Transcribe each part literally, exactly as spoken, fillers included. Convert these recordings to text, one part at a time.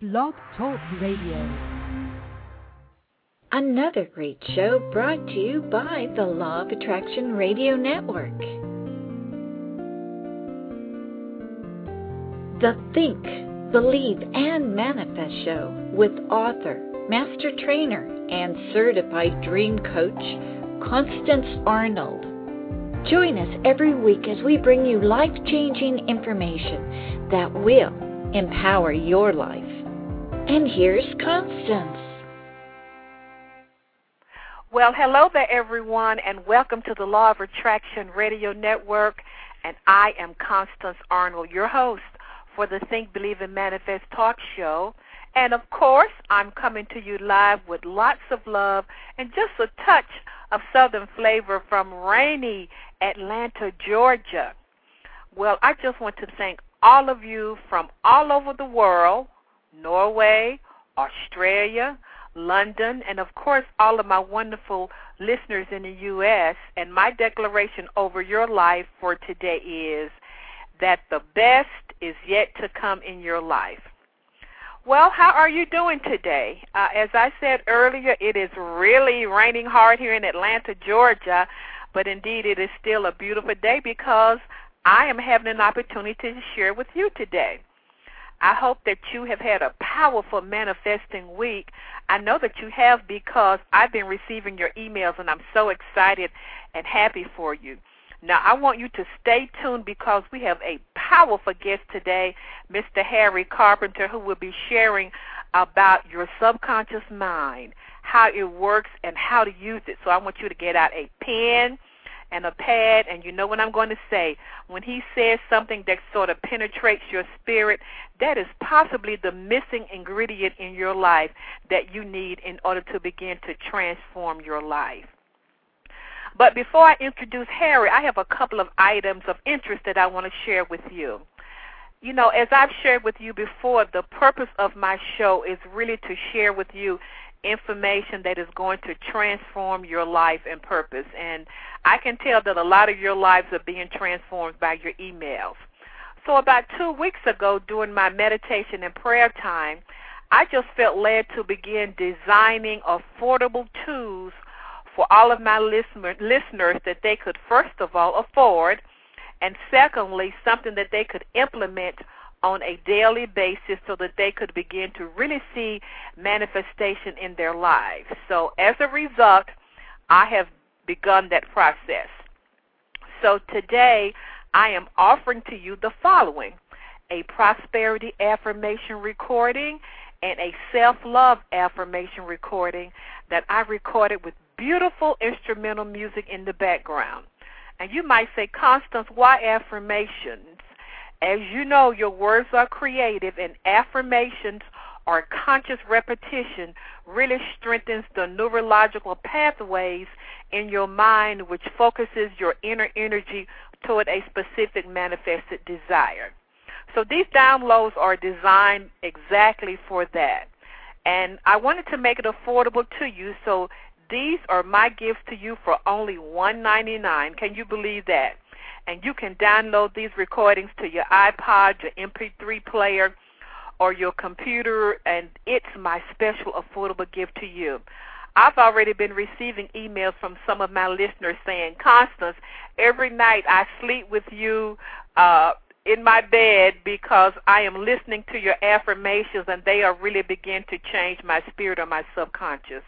Blog Talk Radio. Another great show brought to you by the Law of Attraction Radio Network. The Think, Believe, and Manifest Show with author, master trainer, and certified dream coach, Constance Arnold. Join us every week as we bring you life-changing information that will empower your life. And here's Constance. Well, hello there, everyone, and welcome to the Law of Attraction Radio Network. And I am Constance Arnold, your host for the Think, Believe, and Manifest talk show. And, of course, I'm coming to you live with lots of love and just a touch of Southern flavor from rainy Atlanta, Georgia. Well, I just want to thank all of you from all over the world, Norway, Australia, London, and, of course, all of my wonderful listeners in the U S And my declaration over your life for today is that the best is yet to come in your life. Well, how are you doing today? Uh, as I said earlier, it is really raining hard here in Atlanta, Georgia, but indeed it is still a beautiful day because I am having an opportunity to share with you today. I hope that you have had a powerful manifesting week. I know that you have because I've been receiving your emails, and I'm so excited and happy for you. Now, I want you to stay tuned because we have a powerful guest today, Mister Harry Carpenter, who will be sharing about your subconscious mind, how it works, and how to use it. So I want you to get out a pen and a pad, and you know what I'm going to say. When he says something that sort of penetrates your spirit, that is possibly the missing ingredient in your life that you need in order to begin to transform your life. But before I introduce Harry, I have a couple of items of interest that I want to share with you. You know, as I've shared with you before, the purpose of my show is really to share with you information that is going to transform your life and purpose. And I can tell that a lot of your lives are being transformed by your emails. So about two weeks ago, during my meditation and prayer time, I just felt led to begin designing affordable tools for all of my listener, listeners that they could, first of all, afford, and secondly, something that they could implement on a daily basis so that they could begin to really see manifestation in their lives. So as a result, I have begun that process. So today, I am offering to you the following: a prosperity affirmation recording and a self-love affirmation recording that I recorded with beautiful instrumental music in the background. And you might say, Constance, why affirmations? As you know, your words are creative, and affirmations or conscious repetition really strengthens the neurological pathways in your mind, which focuses your inner energy toward a specific manifested desire. So these downloads are designed exactly for that. And I wanted to make it affordable to you, so these are my gifts to you for only one dollar and ninety-nine cents. Can you believe that? And you can download these recordings to your iPod, your M P three player, or your computer, and it's my special affordable gift to you. I've already been receiving emails from some of my listeners saying, Constance, every night I sleep with you uh, in my bed because I am listening to your affirmations, and they are really beginning to change my spirit or my subconscious.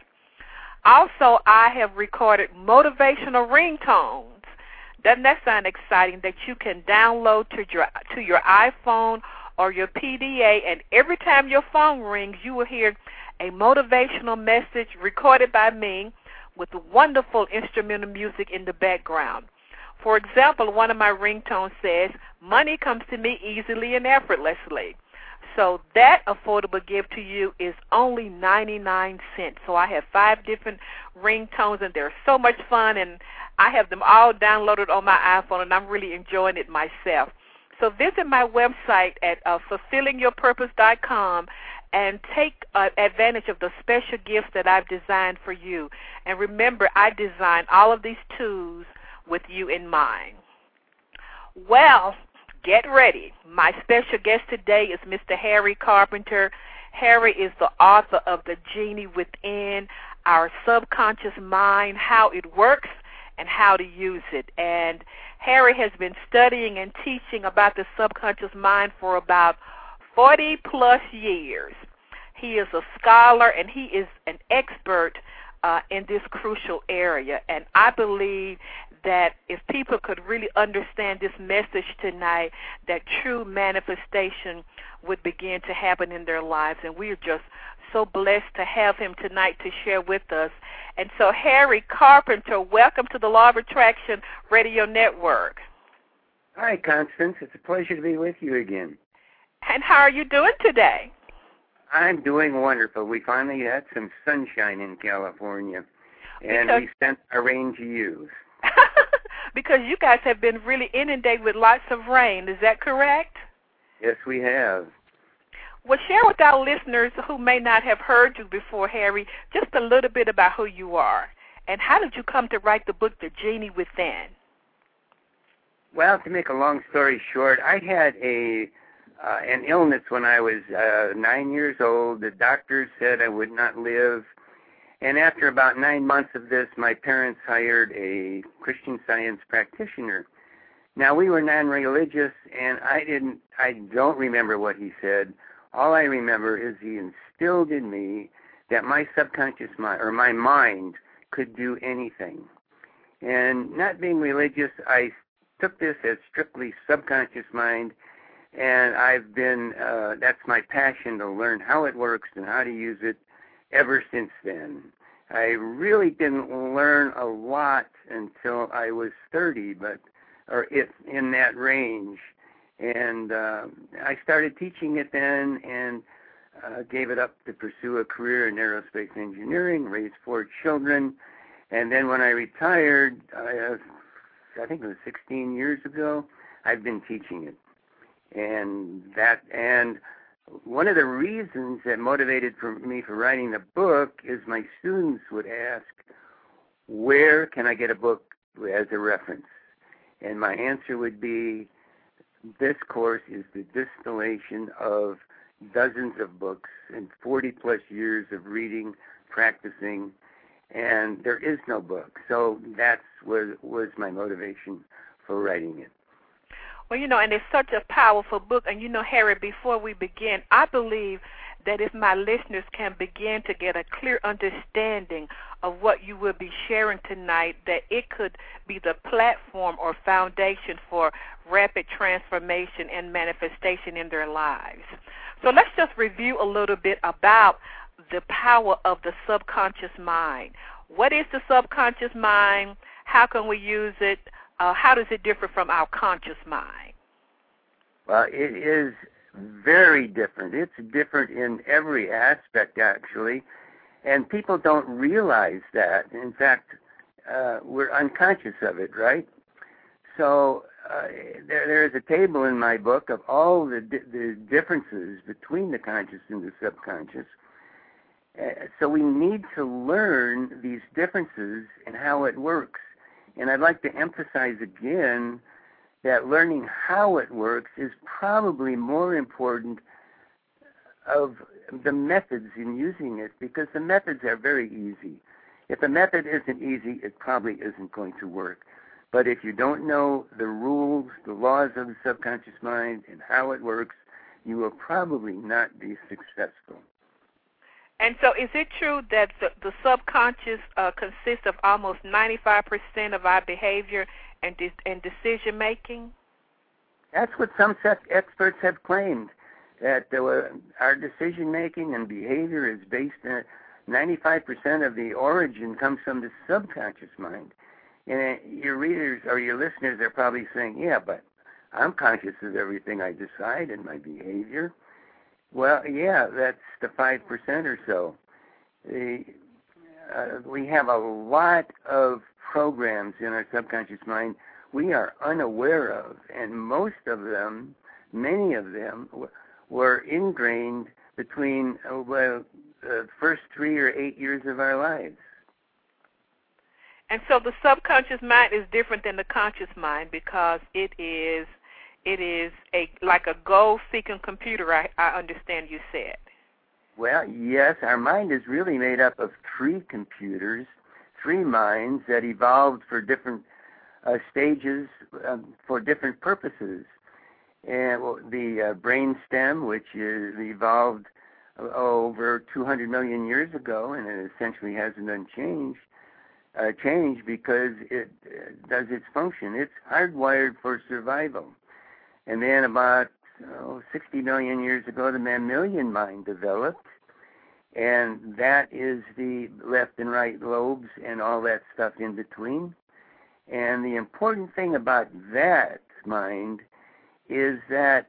Also, I have recorded motivational ringtones. Doesn't that sound exciting? That you can download to your to your iPhone or your P D A, and every time your phone rings, you will hear a motivational message recorded by me with wonderful instrumental music in the background. For example, one of my ringtones says, "Money comes to me easily and effortlessly." So that affordable gift to you is only ninety-nine cents. So I have five different ringtones, and they're so much fun, and I have them all downloaded on my iPhone, and I'm really enjoying it myself. So visit my website at uh, fulfilling your purpose dot com and take uh, advantage of the special gifts that I've designed for you. And remember, I designed all of these tools with you in mind. Well, get ready. My special guest today is Mister Harry Carpenter. Harry is the author of The Genie Within, Our Subconscious Mind, How It Works, and How to Use It. And Harry has been studying and teaching about the subconscious mind for about forty plus years. He is a scholar, and he is an expert uh, in this crucial area. And I believe that if people could really understand this message tonight, that true manifestation would begin to happen in their lives. And we are just so blessed to have him tonight to share with us. And so, Harry Carpenter, welcome to the Law of Attraction Radio Network. Hi, Constance. It's a pleasure to be with you again. And how are you doing today? I'm doing wonderful. We finally had some sunshine in California, and because, we sent our rain to you. Because you guys have been really inundated with lots of rain. Is that correct? Yes, we have. Well, share with our listeners who may not have heard you before, Harry, just a little bit about who you are. And how did you come to write the book, The Genie Within? Well, to make a long story short, I had a uh, an illness when I was uh, nine years old. The doctors said I would not live. And after about nine months of this, my parents hired a Christian Science practitioner. Now, we were non-religious, and I didn't, I don't remember what he said. All I remember is he instilled in me that my subconscious mind, or my mind, could do anything. And not being religious, I took this as strictly subconscious mind, and I've been, uh, that's my passion, to learn how it works and how to use it ever since then. I really didn't learn a lot until I was thirty, but or if in that range. And uh, I started teaching it then, and uh, gave it up to pursue a career in aerospace engineering, raised four children. And then when I retired, I, uh, I think it was sixteen years ago, I've been teaching it. And that, and one of the reasons that motivated for me for writing the book is my students would ask, where can I get a book as a reference? And my answer would be, this course is the distillation of dozens of books and forty plus years of reading, practicing, and there is no book. So that's what was my motivation for writing it. Well, you know, and it's such a powerful book. And, you know, Harry, before we begin, I believe that if my listeners can begin to get a clear understanding of what you will be sharing tonight, that it could be the platform or foundation for rapid transformation and manifestation in their lives. So let's just review a little bit about the power of the subconscious mind. What is the subconscious mind? How can we use it? Uh, how does it differ from our conscious mind? Well, it is very different. It's different in every aspect, actually, and people don't realize that. In fact, uh, we're unconscious of it, right? So uh, there, there is a table in my book of all the, di- the differences between the conscious and the subconscious. Uh, so we need to learn these differences and how it works. And I'd like to emphasize again that learning how it works is probably more important of the methods in using it, because the methods are very easy. If a method isn't easy, it probably isn't going to work. But if you don't know the rules, the laws of the subconscious mind, and how it works, you will probably not be successful. And so is it true that the, the subconscious uh, consists of almost ninety-five percent of our behavior and, de- and decision-making? That's what some experts have claimed, that uh, our decision-making and behavior is based on ninety-five percent of the origin comes from the subconscious mind. And uh, your readers or your listeners are probably saying, yeah, but I'm conscious of everything I decide and my behavior. Well, yeah, that's the five percent or so. The, uh, we have a lot of programs in our subconscious mind we are unaware of, and most of them, many of them, w- were ingrained between uh, well, the first three or eight years of our lives. And so the subconscious mind is different than the conscious mind because it is it is a like a goal-seeking computer, I, I understand you said. Well, yes, our mind is really made up of three computers, three minds that evolved for different uh, stages um, for different purposes. And well, the uh, brain stem, which is evolved uh, over two hundred million years ago, and it essentially hasn't been changed, uh, changed because it uh, does its function. It's hardwired for survival. And then about oh, sixty million years ago, the mammalian mind developed, and that is the left and right lobes and all that stuff in between. And the important thing about that mind is that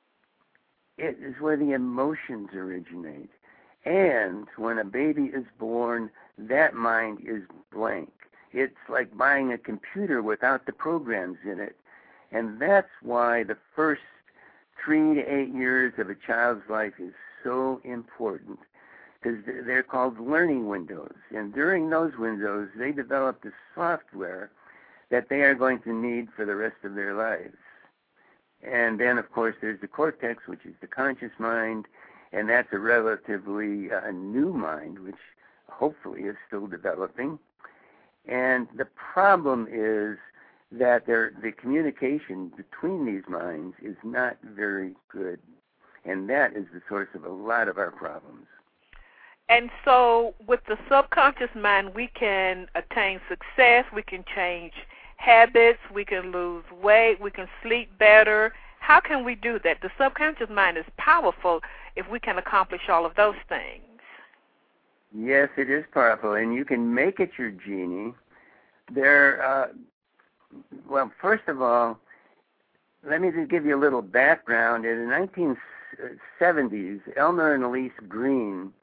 it is where the emotions originate. And when a baby is born, that mind is blank. It's like buying a computer without the programs in it. And that's why the first three to eight years of a child's life is so important, because they're called learning windows. And during those windows, they develop the software that they are going to need for the rest of their lives. And then, of course, there's the cortex, which is the conscious mind, and that's a relatively uh, new mind, which hopefully is still developing. And the problem is that there, the communication between these minds is not very good, and that is the source of a lot of our problems. And so with the subconscious mind, we can attain success, we can change habits, we can lose weight, we can sleep better. How can we do that? The subconscious mind is powerful if we can accomplish all of those things. Yes, it is powerful, and you can make it your genie. There, uh, well, first of all, let me just give you a little background. In the nineteen seventies, Elmer and Elise Green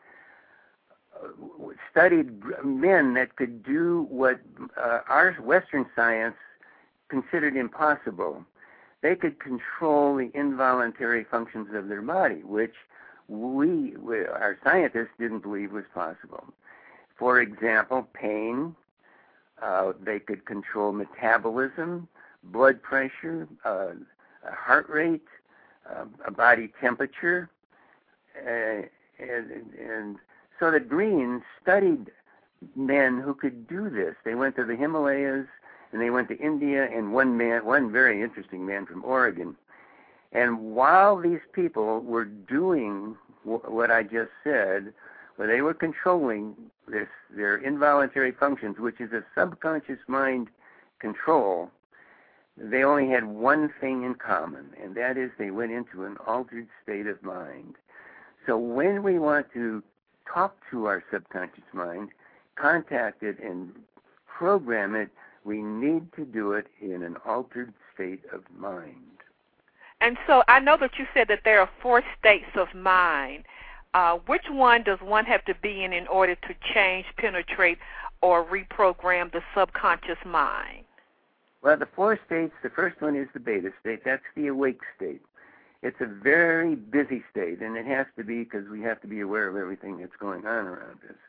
studied men that could do what uh, our Western science considered impossible. They could control the involuntary functions of their body, which we, we our scientists, didn't believe was possible. For example, pain. Uh, they could control metabolism, blood pressure, uh, heart rate, uh, body temperature, uh, and, and so the Greens studied men who could do this. They went to the Himalayas, and they went to India, and one man, one very interesting man from Oregon. And while these people were doing w- what I just said, where they were controlling this, their involuntary functions, which is a subconscious mind control, they only had one thing in common, and that is they went into an altered state of mind. So when we want to talk to our subconscious mind, contact it, and program it, we need to do it in an altered state of mind. And so I know that you said that there are four states of mind. Uh, which one does one have to be in in order to change, penetrate, or reprogram the subconscious mind? Well, the four states, the first one is the beta state. That's the awake state. It's a very busy state, and it has to be because we have to be aware of everything that's going on around us.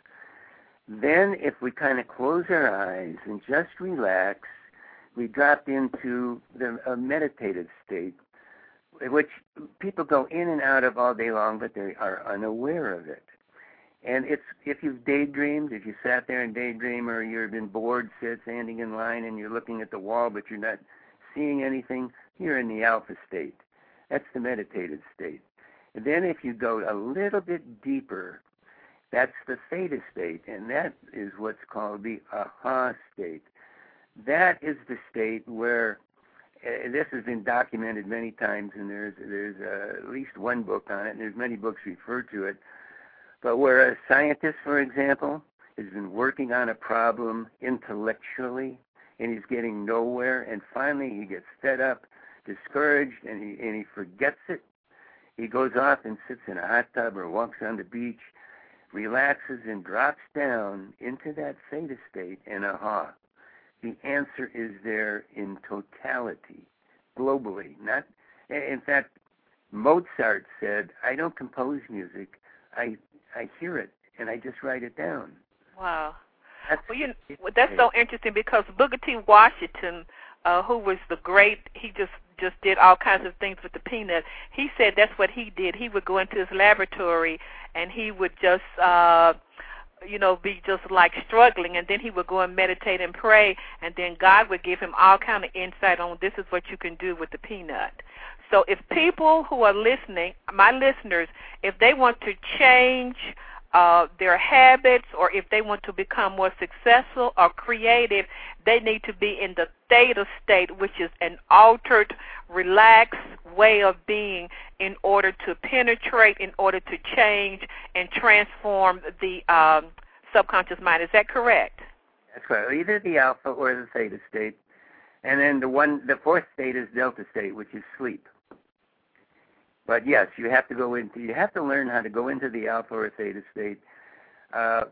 Then if we kind of close our eyes and just relax, we drop into the a meditative state, which people go in and out of all day long, but they are unaware of it. And it's if you've daydreamed, if you sat there and daydream, or you've been bored, sit, standing in line, and you're looking at the wall, but you're not seeing anything, you're in the alpha state. That's the meditative state. And then if you go a little bit deeper, that's the theta state, and that is what's called the aha state. That is the state where, uh, this has been documented many times, and there's there's uh, at least one book on it, and there's many books refer to it, but where a scientist, for example, has been working on a problem intellectually, and he's getting nowhere, and finally he gets fed up, discouraged, and he, and he forgets it. He goes off and sits in a hot tub or walks on the beach, relaxes, and drops down into that theta state, and aha, the answer is there in totality, globally. Not, in fact, Mozart said, I don't compose music, I I hear it, and I just write it down. Wow. That's, well, you, well, that's so interesting because Booker T. Washington, uh, who was the great, he just just did all kinds of things with the peanut. He said that's what he did. He would go into his laboratory and he would just, uh, you know, be just like struggling, and then he would go and meditate and pray, and then God would give him all kind of insight on this is what you can do with the peanut. So if people who are listening, my listeners, if they want to change uh, their habits, or if they want to become more successful or creative, they need to be in the theta state, which is an altered, relaxed way of being, in order to penetrate, in order to change and transform the um, subconscious mind. Is that correct? That's right. Either the alpha or the theta state. And then the one, the fourth state is delta state, which is sleep. But yes, you have to go into, you have to learn how to go into the alpha or theta state uh,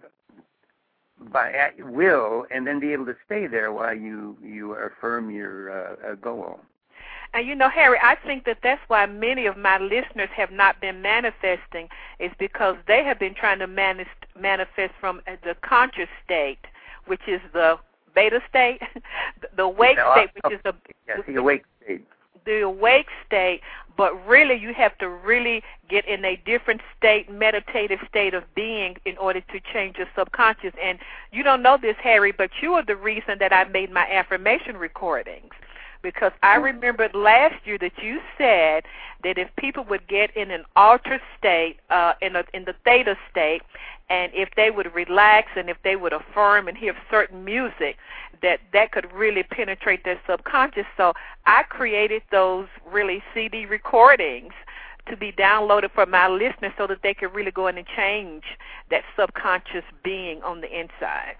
by at will, and then be able to stay there while you you affirm your uh, goal. And you know, Harry, I think that that's why many of my listeners have not been manifesting, is because they have been trying to manif- manifest from the conscious state, which is the beta state, the awake yeah, state, which is the, yes, the awake state. the awake state, but really you have to really get in a different state, meditative state of being, in order to change your subconscious. And you don't know this, Harry, but you are the reason that I made my affirmation recordings. Because I remembered last year that you said that if people would get in an altered state, uh, in, a, in the theta state, and if they would relax and if they would affirm and hear certain music, that that could really penetrate their subconscious. So I created those really C D recordings to be downloaded for my listeners so that they could really go in and change that subconscious being on the inside.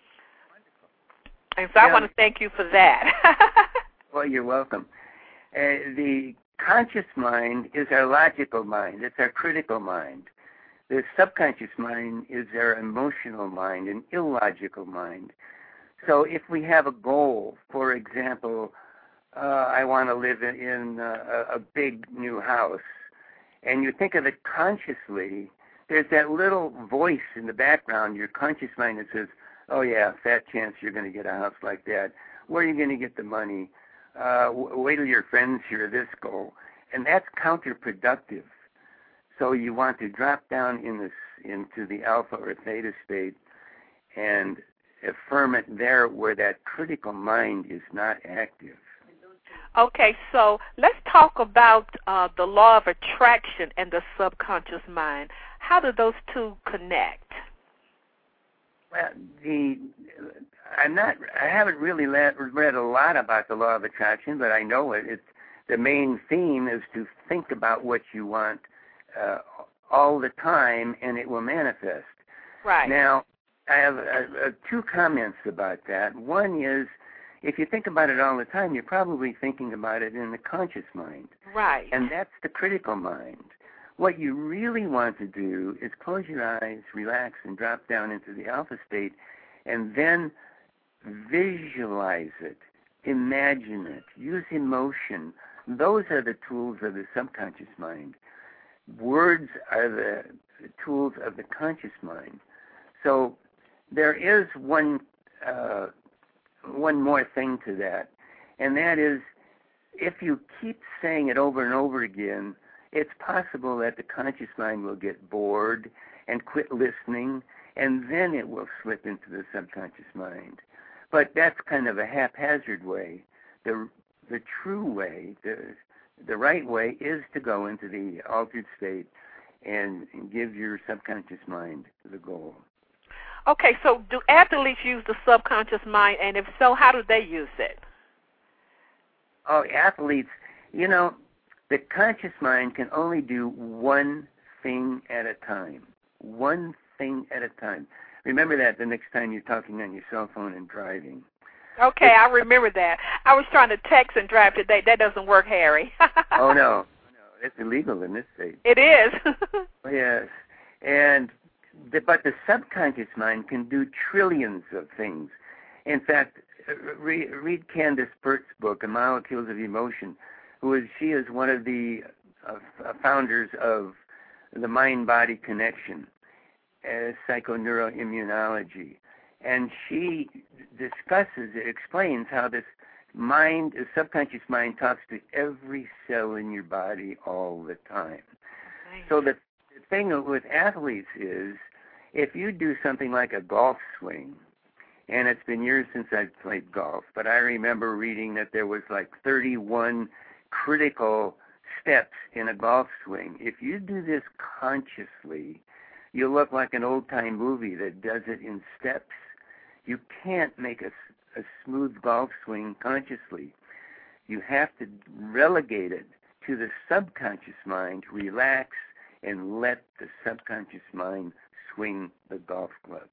And so yeah. I want to thank you for that. Well, you're welcome. Uh, the conscious mind is our logical mind. It's our critical mind. The subconscious mind is our emotional mind, an illogical mind. So if we have a goal, for example, uh, I want to live in, in a, a big new house, and you think of it consciously, there's that little voice in the background, your conscious mind, that says, oh yeah, fat chance you're going to get a house like that. Where are you going to get the money? Uh, wait till your friends hear this goal. And that's counterproductive. So you want to drop down in this, into the alpha or theta state and affirm it there where that critical mind is not active. Okay, so let's talk about uh, the law of attraction and the subconscious mind. How do those two connect? Well, the I'm not. I haven't really read, read a lot about the law of attraction, but I know it. It's the main theme is to think about what you want uh, all the time, and it will manifest. Right. Now, I have uh, uh, two comments about that. One is, if you think about it all the time, you're probably thinking about it in the conscious mind. Right. And that's the critical mind. What you really want to do is close your eyes, relax, and drop down into the alpha state, and then visualize it, imagine it, use emotion. Those are the tools of the subconscious mind. Words are the, the tools of the conscious mind. So there is one uh, one more thing to that, and that is, if you keep saying it over and over again, it's possible that the conscious mind will get bored and quit listening, and then it will slip into the subconscious mind. But that's kind of a haphazard way. The the true way, the the right way, is to go into the altered state and give your subconscious mind the goal. Okay, so do athletes use the subconscious mind, and if so, how do they use it? Oh, athletes, you know, the conscious mind can only do one thing at a time. One thing at a time. Remember that the next time you're talking on your cell phone and driving. Okay, I remember that. I was trying to text and drive today. That doesn't work, Harry. Oh, no. No, it's illegal in this state. It is. Yes. And the, but the subconscious mind can do trillions of things. In fact, read, read Candace Burt's book, A Molecules of Emotion, who is, she is one of the uh, founders of the mind-body connection, uh, psychoneuroimmunology. And she discusses, explains how this mind, the subconscious mind talks to every cell in your body all the time. Right. So the, the thing with athletes is, if you do something like a golf swing, and it's been years since I've played golf, but I remember reading that there was like thirty-one critical steps in a golf swing. If you do this consciously, you look like an old-time movie that does it in steps. You can't make a, a smooth golf swing consciously. You have to relegate it to the subconscious mind, relax, and let the subconscious mind swing the golf club.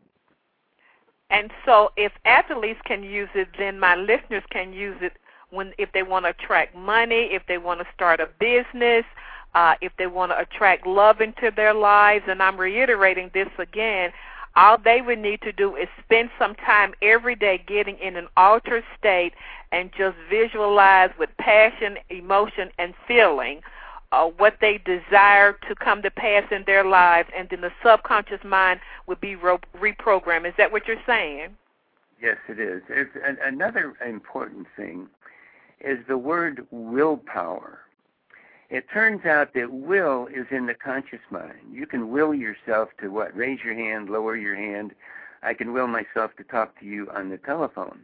And so if athletes can use it, then my listeners can use it when if they want to attract money, if they want to start a business, uh, if they want to attract love into their lives. And I'm reiterating this again. All they would need to do is spend some time every day getting in an altered state and just visualize with passion, emotion, and feeling Uh, what they desire to come to pass in their lives, and then the subconscious mind would be ro- reprogrammed. Is that what you're saying? Yes, it is. It's an, another important thing is the word willpower. It turns out that will is in the conscious mind. You can will yourself to what? Raise your hand, lower your hand. I can will myself to talk to you on the telephone.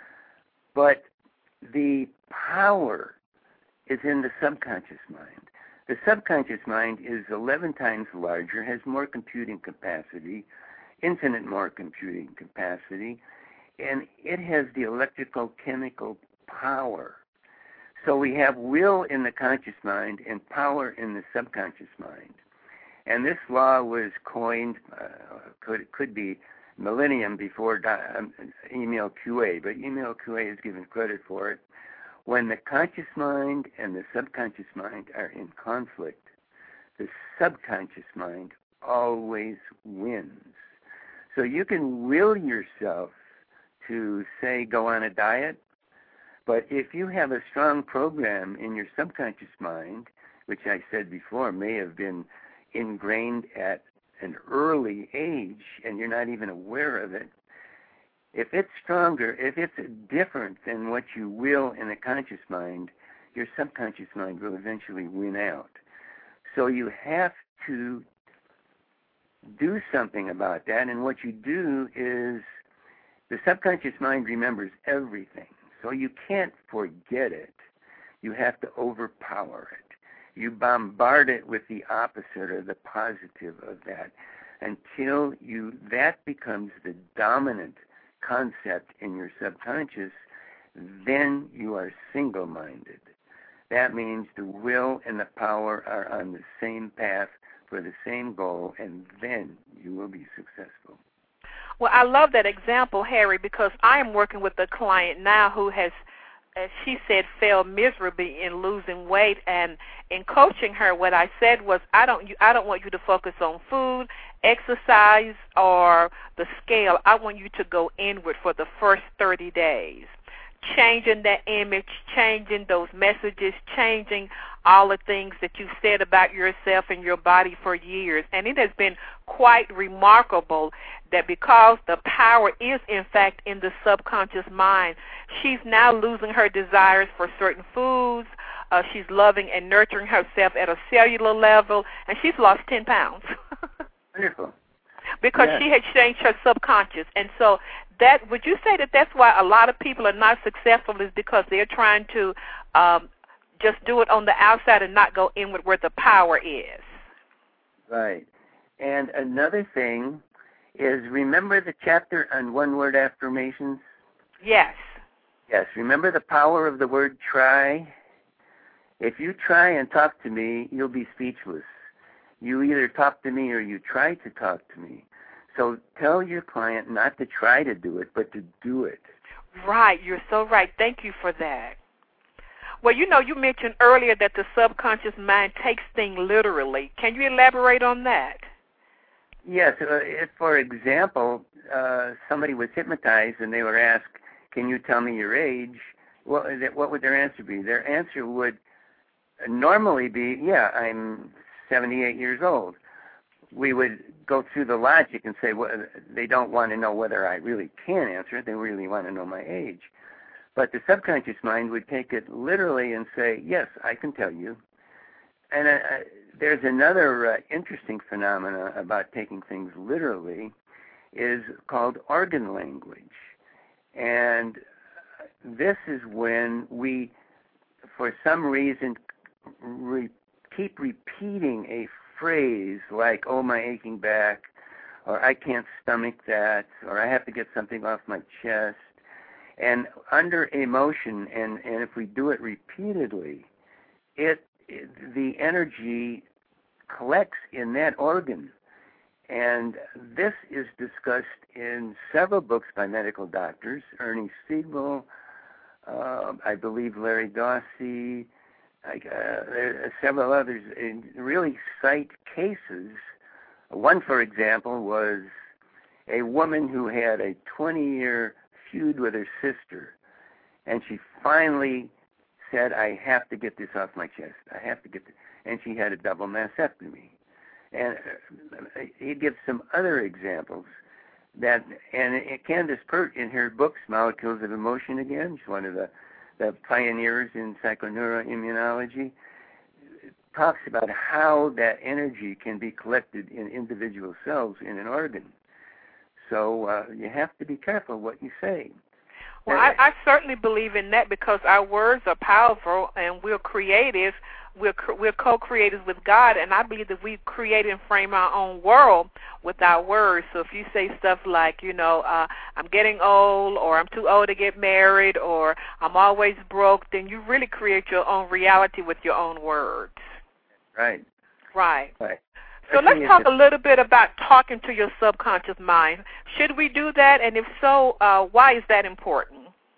But the power is in the subconscious mind. The subconscious mind is eleven times larger, has more computing capacity, infinite more computing capacity, and it has the electrical chemical power. So we have will in the conscious mind and power in the subconscious mind. And this law was coined, uh, could could be millennium before um, Emil Coué, but Emil Coué is given credit for it. When the conscious mind and the subconscious mind are in conflict, the subconscious mind always wins. So you can will yourself to, say, go on a diet, but if you have a strong program in your subconscious mind, which I said before may have been ingrained at an early age and you're not even aware of it, if it's stronger, if it's different than what you will in the conscious mind, your subconscious mind will eventually win out. So you have to do something about that, and what you do is the subconscious mind remembers everything. So you can't forget it. You have to overpower it. You bombard it with the opposite or the positive of that until you that becomes the dominant concept in your subconscious. Then you are single-minded. That means the will and the power are on the same path for the same goal, and then you will be successful. Well, I love that example, Harry, because I am working with a client now who has, as she said, failed miserably in losing weight. And in coaching her, what I said was, I don't, I don't want you to focus on food, exercise, or the scale. I want you to go inward for the first thirty days, changing that image, changing those messages, changing all the things that you've said about yourself and your body for years. And it has been quite remarkable that because the power is, in fact, in the subconscious mind, she's now losing her desires for certain foods. Uh, she's loving and nurturing herself at a cellular level, and she's lost ten pounds. Wonderful. Because yes. She had changed her subconscious. And so that, would you say that that's why a lot of people are not successful, is because they're trying to um, just do it on the outside and not go inward where the power is? Right. And another thing is, remember the chapter on one-word affirmations? Yes. Yes. Remember the power of the word try? If you try and talk to me, you'll be speechless. You either talk to me or you try to talk to me. So tell your client not to try to do it, but to do it. Right. You're so right. Thank you for that. Well, you know, you mentioned earlier that the subconscious mind takes things literally. Can you elaborate on that? Yes. Uh, if, for example, uh, somebody was hypnotized and they were asked, can you tell me your age? What, what would their answer be? Their answer would normally be, yeah, I'm seventy-eight years old. We would go through the logic and say, well, they don't want to know whether I really can answer it. They really want to know my age. But the subconscious mind would take it literally and say, yes, I can tell you. And uh, there's another uh, interesting phenomena about taking things literally is called organ language. And this is when we, for some reason, re- keep repeating a phrase like, oh, my aching back, or I can't stomach that, or I have to get something off my chest. And under emotion, and, and if we do it repeatedly, it, it the energy collects in that organ. And this is discussed in several books by medical doctors, Ernie Siegel, uh, I believe Larry Dawsey, I, uh, there are several others, and really cite cases. One, for example, was a woman who had a twenty-year feud with her sister, and she finally said, I have to get this off my chest. I have to get this. And she had a double mastectomy. And he gives some other examples that, and Candace Pert in her books, Molecules of Emotion again, she's one of the, the pioneers in psychoneuroimmunology, talks about how that energy can be collected in individual cells in an organ. So uh, you have to be careful what you say. Well, I, I certainly believe in that because our words are powerful and we're creative. We're, we're co-creators with God, and I believe that we create and frame our own world with our words. So if you say stuff like, you know, uh, I'm getting old, or I'm too old to get married, or I'm always broke, then you really create your own reality with your own words. Right. Right. Right. So let's talk a little bit about talking to your subconscious mind. Should we do that, and if so, uh, why is that important?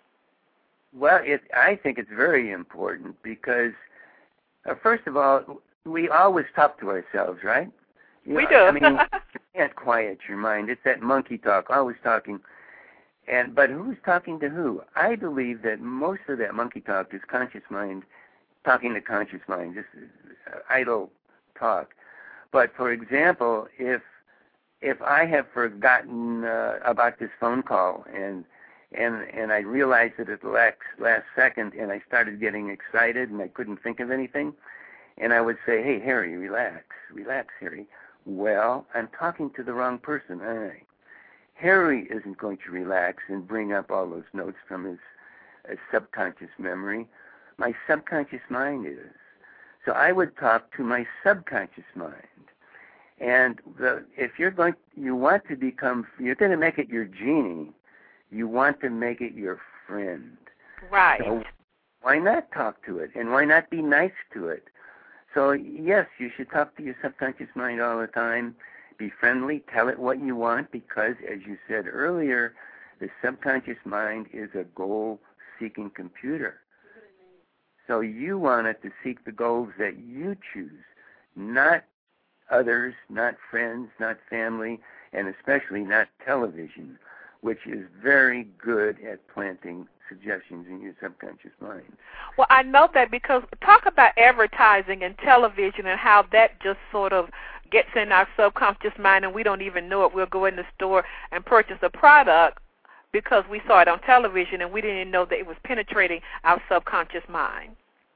Well, it, I think it's very important because, uh, first of all, we always talk to ourselves, right? You we know, do. I mean, you can't quiet your mind. It's that monkey talk, always talking. And but who's talking to who? I believe that most of that monkey talk is conscious mind talking to conscious mind, just uh, idle talk. But for example, if if I have forgotten uh, about this phone call and and and I realized it at the last last second, and I started getting excited and I couldn't think of anything, and I would say, "Hey, Harry, relax, relax, Harry." Well, I'm talking to the wrong person, aren't I? Harry isn't going to relax and bring up all those notes from his, his subconscious memory. My subconscious mind is. So I would talk to my subconscious mind. And the, if you're going, you want to become, you're going to make it your genie. You want to make it your friend. Right. So why not talk to it? And why not be nice to it? So yes, you should talk to your subconscious mind all the time. Be friendly. Tell it what you want because, as you said earlier, the subconscious mind is a goal-seeking computer. So you want it to seek the goals that you choose, not others, not friends, not family, and especially not television, which is very good at planting suggestions in your subconscious mind. Well, I know that because talk about advertising and television and how that just sort of gets in our subconscious mind and we don't even know it. We'll go in the store and purchase a product because we saw it on television and we didn't even know that it was penetrating our subconscious mind.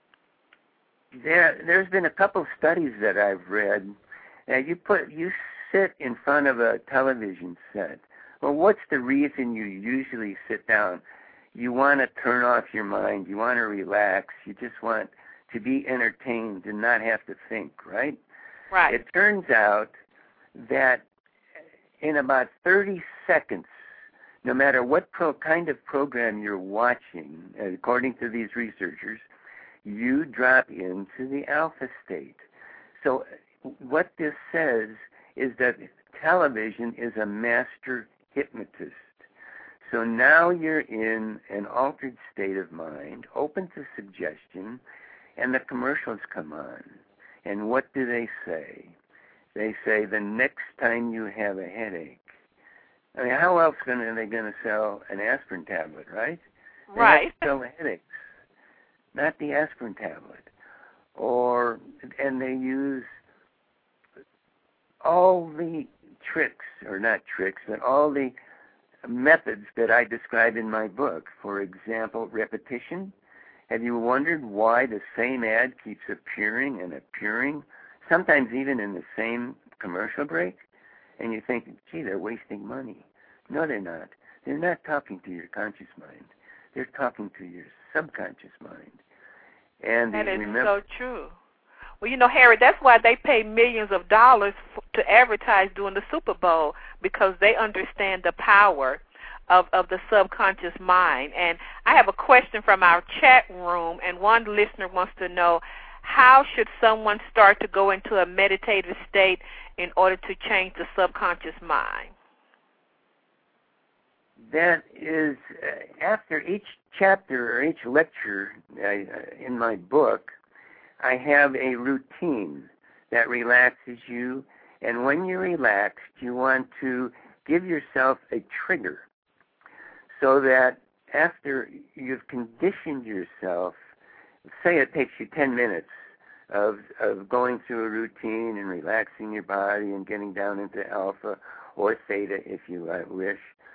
There, there's been a couple studies that I've read. Now, you put, you sit in front of a television set. Well, what's the reason you usually sit down? You want to turn off your mind. You want to relax. You just want to be entertained and not have to think, right? Right. It turns out that in about thirty seconds, no matter what pro- kind of program you're watching, according to these researchers, you drop into the alpha state. So what this says is that television is a master hypnotist. So now you're in an altered state of mind, open to suggestion, and the commercials come on. And what do they say? They say the next time you have a headache. I mean, how else are they going to sell an aspirin tablet, right? They right. have to sell the headaches, not the aspirin tablet. Or, and they use all the tricks, or not tricks, but all the methods that I describe in my book. For example, repetition. Have you wondered why the same ad keeps appearing and appearing, sometimes even in the same commercial break? And you think, gee, they're wasting money. No, they're not. They're not talking to your conscious mind. They're talking to your subconscious mind. And that is remember, so true. Well, you know, Harry, that's why they pay millions of dollars f- to advertise during the Super Bowl, because they understand the power of, of the subconscious mind. And I have a question from our chat room, and one listener wants to know, how should someone start to go into a meditative state in order to change the subconscious mind? That is, uh, after each chapter or each lecture uh, in my book, I have a routine that relaxes you, and when you're relaxed, you want to give yourself a trigger so that after you've conditioned yourself, say it takes you ten minutes of, of going through a routine and relaxing your body and getting down into alpha or theta if you uh, wish,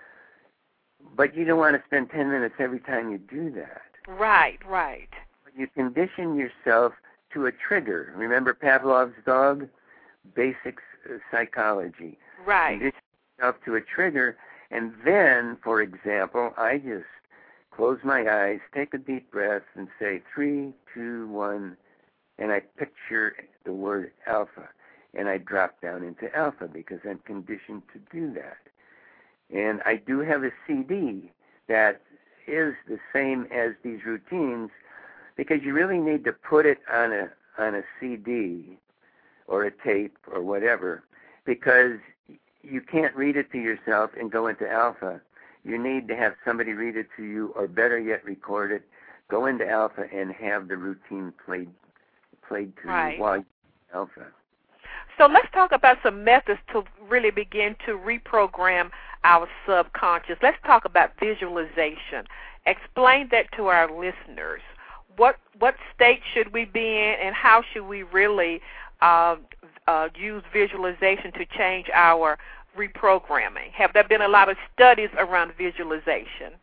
but you don't want to spend ten minutes every time you do that. Right, right. You condition yourself to a trigger. Remember Pavlov's dog? Basic psychology. Right. Condition yourself to a trigger, and then, for example, I just close my eyes, take a deep breath, and say three, two, one, and I picture the word alpha, and I drop down into alpha because I'm conditioned to do that. And I do have a C D that is the same as these routines, because you really need to put it on a on a C D or a tape or whatever, because you can't read it to yourself and go into alpha. You need to have somebody read it to you, or better yet, record it, go into alpha, and have the routine played played to right. you while you're in alpha. So let's talk about some methods to really begin to reprogram our subconscious. Let's talk about visualization. Explain that to our listeners. What what state should we be in, and how should we really uh, uh, use visualization to change our reprogramming? Have there been a lot of studies around visualization?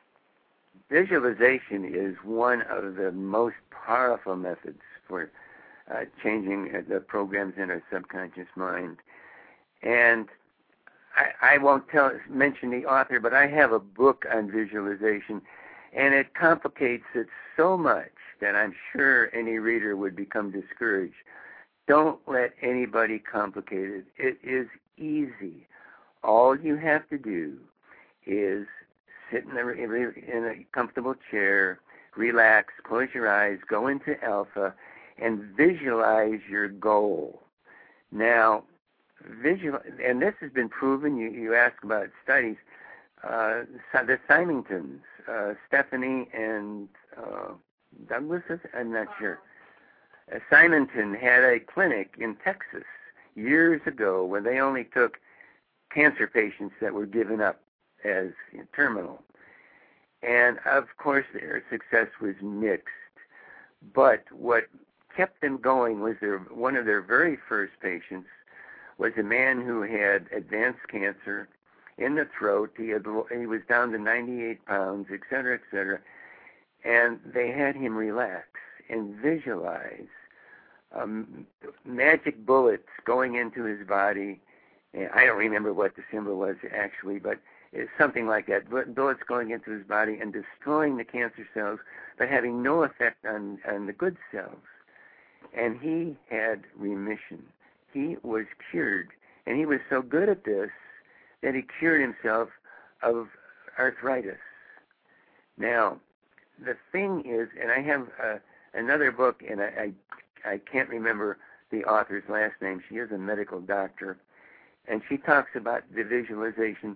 Visualization is one of the most powerful methods for uh, changing the programs in our subconscious mind. And I, I won't tell mention the author, but I have a book on visualization, and it complicates it so much that I'm sure any reader would become discouraged. Don't let anybody complicate it. It is easy. All you have to do is sit in a, in a comfortable chair, relax, close your eyes, go into alpha, and visualize your goal. Now, visual, and this has been proven. You, you ask about studies. Uh, the Symingtons, uh, Stephanie and uh, Douglas, I'm not sure. Uh, Simonton had a clinic in Texas years ago where they only took cancer patients that were given up as you know, terminal. And, of course, their success was mixed. But what kept them going was their, one of their very first patients was a man who had advanced cancer in the throat. He, had, he was down to ninety-eight pounds, et cetera, et cetera. And they had him relax and visualize um, magic bullets going into his body. And I don't remember what the symbol was actually, but it's something like that. Bullets going into his body and destroying the cancer cells, but having no effect on, on the good cells. And he had remission. He was cured. And he was so good at this that he cured himself of arthritis. Now, the thing is, and I have uh, another book, and I, I I can't remember the author's last name. She is a medical doctor, and she talks about the visualization.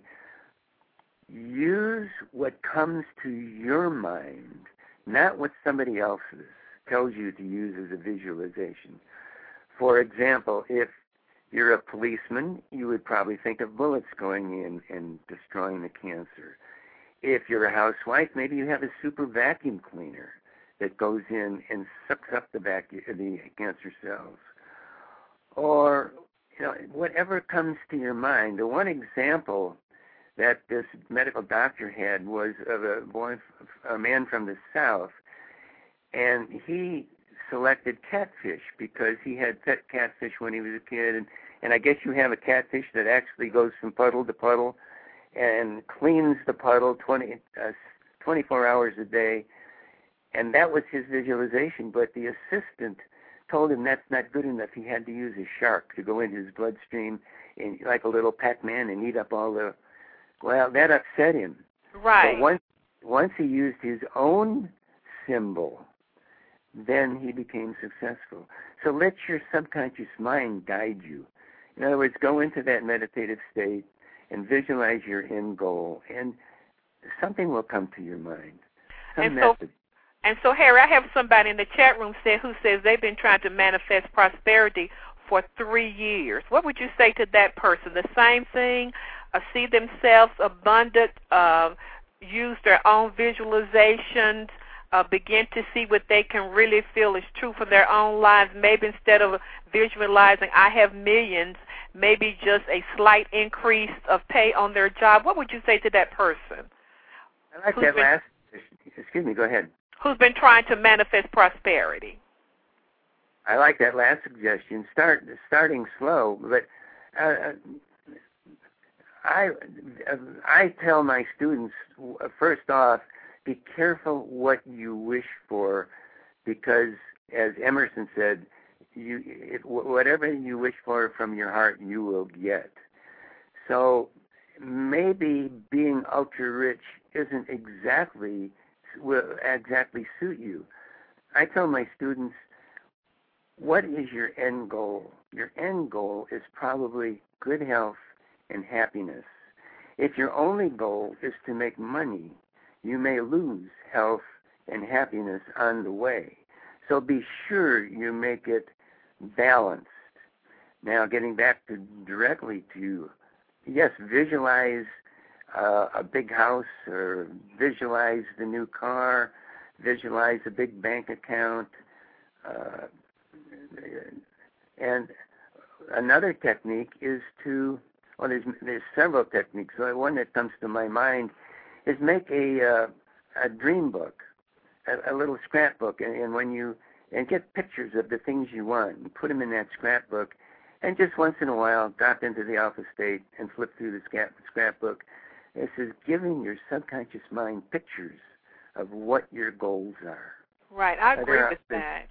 Use what comes to your mind, not what somebody else's tells you to use as a visualization. For example, if you're a policeman, you would probably think of bullets going in and destroying the cancer. If you're a housewife, maybe you have a super vacuum cleaner that goes in and sucks up the vacuum, the cancer cells. Or, you know, whatever comes to your mind. The one example that this medical doctor had was of a boy, a man from the South, and he selected catfish because he had pet catfish when he was a kid, and, and I guess you have a catfish that actually goes from puddle to puddle and cleans the puddle twenty, uh, twenty-four hours a day, and that was his visualization, but the assistant told him that's not good enough. He had to use a shark to go into his bloodstream and, like a little Pac-Man, and eat up all the, well, that upset him. Right. But once, once he used his own symbol, then he became successful. So let your subconscious mind guide you. In other words, go into that meditative state and visualize your end goal, and something will come to your mind. Some and method. so, and so, Harry, I have somebody in the chat room say, who says they've been trying to manifest prosperity for three years. What would you say to that person? The same thing, uh, see themselves abundant, uh, use their own visualizations, uh, begin to see what they can really feel is true for their own lives. Maybe instead of visualizing, I have millions, maybe just a slight increase of pay on their job. What would you say to that person? I like that been, last, excuse me, go ahead. Who's been trying to manifest prosperity? I like that last suggestion. Start starting slow, but uh, I I tell my students, first off, be careful what you wish for, because as Emerson said, you it, whatever you wish for from your heart, you will get. So maybe being ultra rich isn't exactly will exactly suit you. I tell my students, what is your end goal? Your end goal is probably good health and happiness. If your only goal is to make money, you may lose health and happiness on the way. So be sure you make it balanced. Now, getting back to directly to, yes, visualize uh, a big house, or visualize the new car, visualize a big bank account. Uh, and another technique is to, well, there's, there's several techniques. So one that comes to my mind is make a uh, a dream book, a, a little scrapbook, and, and when you and get pictures of the things you want and put them in that scrapbook, and just once in a while drop into the alpha state and flip through the scrap, scrapbook. This is giving your subconscious mind pictures of what your goals are. Right, I Uh, agree there with are- that.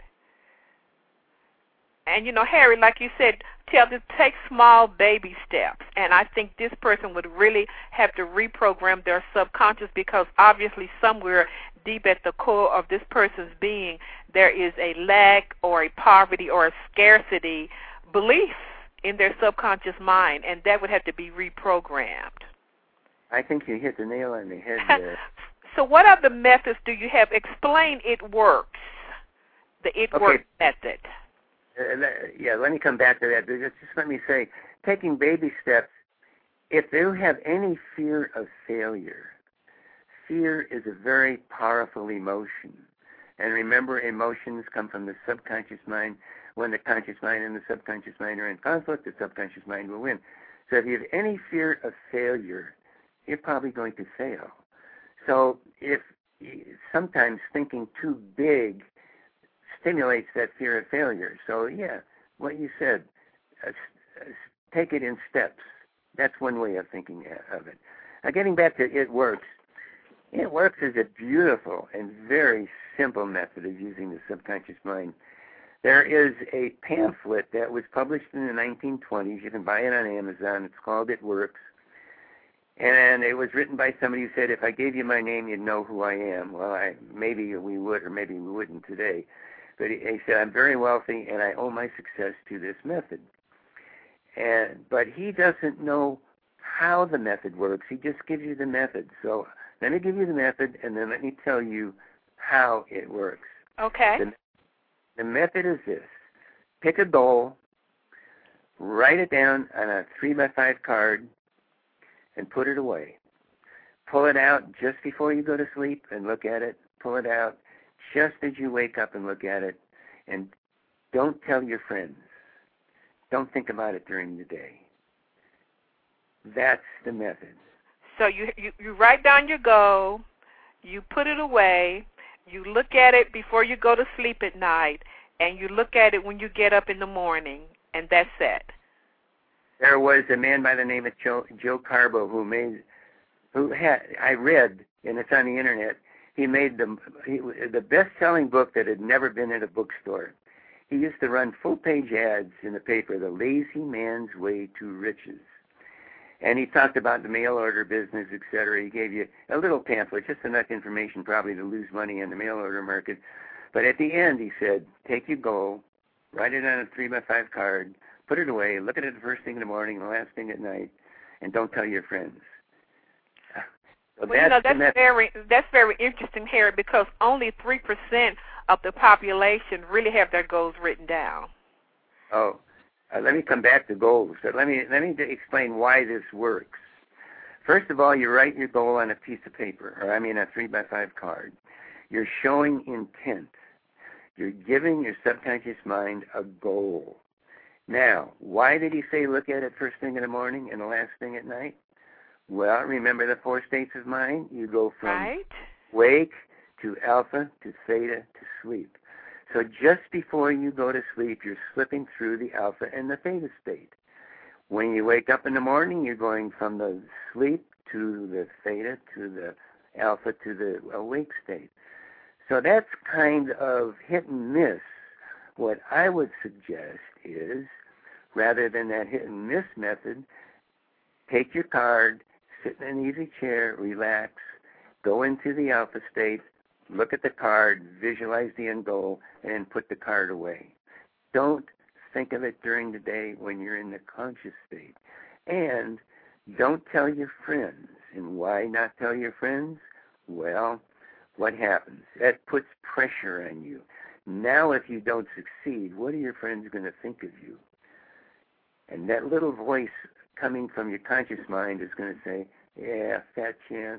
And, you know, Harry, like you said, tell them to take small baby steps. And I think this person would really have to reprogram their subconscious, because obviously somewhere deep at the core of this person's being, there is a lack or a poverty or a scarcity belief in their subconscious mind, and that would have to be reprogrammed. I think you hit the nail on the head there. So what other methods do you have? Explain It Works, the It Okay. Works method. Uh, le- yeah, let me come back to that. Just, just let me say, taking baby steps, if you have any fear of failure, fear is a very powerful emotion. And remember, emotions come from the subconscious mind. When the conscious mind and the subconscious mind are in conflict, the subconscious mind will win. So if you have any fear of failure, you're probably going to fail. So if sometimes thinking too big stimulates that fear of failure. So yeah, what you said, uh, uh, take it in steps. That's one way of thinking of it. Now, getting back to It Works, It Works is a beautiful and very simple method of using the subconscious mind. There is a pamphlet that was published in the nineteen twenties. You can buy it on Amazon. It's called It Works. And it was written by somebody who said, if I gave you my name, you'd know who I am. Well, I, maybe we would, or maybe we wouldn't today. But he, he said, I'm very wealthy, and I owe my success to this method. And But he doesn't know how the method works. He just gives you the method. So let me give you the method, and then let me tell you how it works. Okay. The, the method is this. Pick a goal, write it down on a three by five card, and put it away. Pull it out just before you go to sleep and look at it. Pull it out just as you wake up and look at it. And don't tell your friends. Don't think about it during the day. That's the method. So you, you, you write down your goal, you put it away, you look at it before you go to sleep at night, and you look at it when you get up in the morning, and that's it. There was a man by the name of Joe, Joe Carbo who made, who had, I read, and it's on the internet, he made the, he, the best-selling book that had never been in a bookstore. He used to run full-page ads in the paper, The Lazy Man's Way to Riches. And he talked about the mail order business, et cetera. He gave you a little pamphlet, just enough information probably to lose money in the mail order market. But at the end, he said, take your goal, write it on a three by five card, put it away, look at it the first thing in the morning, the last thing at night, and don't tell your friends. So well, you know, that's very that's very interesting, Harry, because only three percent of the population really have their goals written down. Oh, uh, let me come back to goals. But let me let me explain why this works. First of all, you write your goal on a piece of paper, or I mean a three by five card. You're showing intent. You're giving your subconscious mind a goal. Now, why did he say look at it first thing in the morning and the last thing at night? Well, remember the four states of mind? You go from right. wake to alpha to theta to sleep. So just before you go to sleep, you're slipping through the alpha and the theta state. When you wake up in the morning, you're going from the sleep to the theta to the alpha to the awake state. So that's kind of hit and miss. What I would suggest is, rather than that hit and miss method, take your card, sit in an easy chair, relax, go into the alpha state, look at the card, visualize the end goal, and put the card away. Don't think of it during the day when you're in the conscious state. And don't tell your friends. And why not tell your friends? Well, what happens? That puts pressure on you. Now if you don't succeed, what are your friends going to think of you? And that little voice coming from your conscious mind is going to say, yeah, fat chance.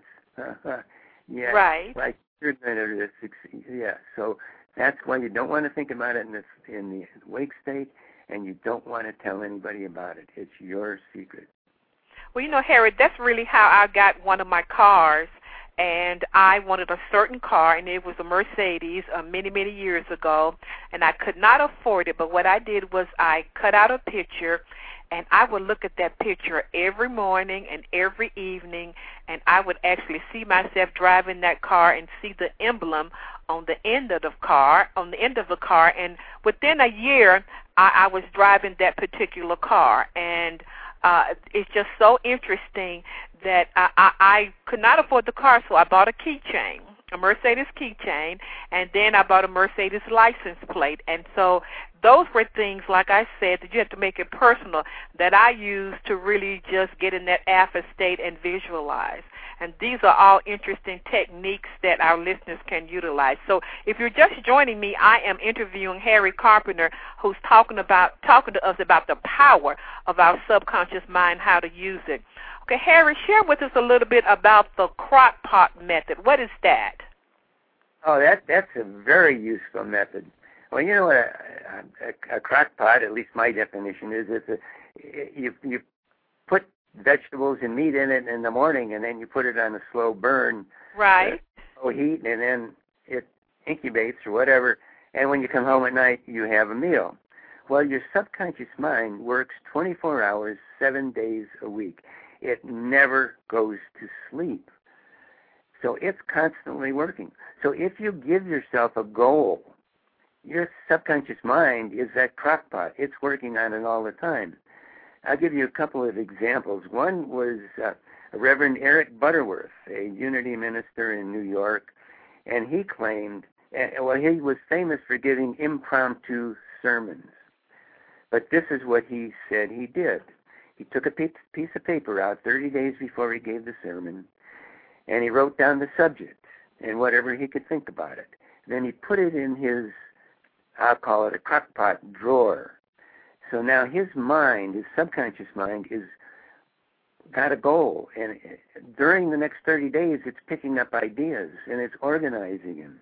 yeah, right. like you're going to succeed. Yeah, so that's why you don't want to think about it in the, in the wake state, and you don't want to tell anybody about it. It's your secret. Well, you know, Harry, that's really how I got one of my cars. And I wanted a certain car, and it was a Mercedes uh, many, many years ago, and I could not afford it. But what I did was I cut out a picture, and I would look at that picture every morning and every evening, and I would actually see myself driving that car and see the emblem on the end of the car, on the end of the car. And within a year, I, I was driving that particular car, and uh, it's just so interesting that I, I, I could not afford the car, so I bought a keychain, a Mercedes keychain, and then I bought a Mercedes license plate. And so those were things, like I said, that you have to make it personal, that I use to really just get in that alpha state and visualize. And these are all interesting techniques that our listeners can utilize. So if you're just joining me, I am interviewing Harry Carpenter, who's talking about talking to us about the power of our subconscious mind, how to use it. Okay, Harry, share with us a little bit about the crock pot method. What is that? Oh, that that's a very useful method. Well, you know what a, a, a crock pot, at least my definition is, it's a, you you put vegetables and meat in it in the morning, and then you put it on a slow burn, right? Uh, slow heat, and then it incubates or whatever. And when you come home at night, you have a meal. Well, your subconscious mind works twenty-four hours, seven days a week. It never goes to sleep. So it's constantly working. So if you give yourself a goal, your subconscious mind is that crock pot. It's working on it all the time. I'll give you a couple of examples. One was uh, Reverend Eric Butterworth, a Unity minister in New York, and he claimed, uh, well, he was famous for giving impromptu sermons. But this is what he said he did. He took a piece of paper out thirty days before he gave the sermon, and he wrote down the subject and whatever he could think about it. Then he put it in his, I'll call it a crockpot drawer. So now his mind, his subconscious mind, is got a goal, and during the next thirty days, it's picking up ideas and it's organizing them.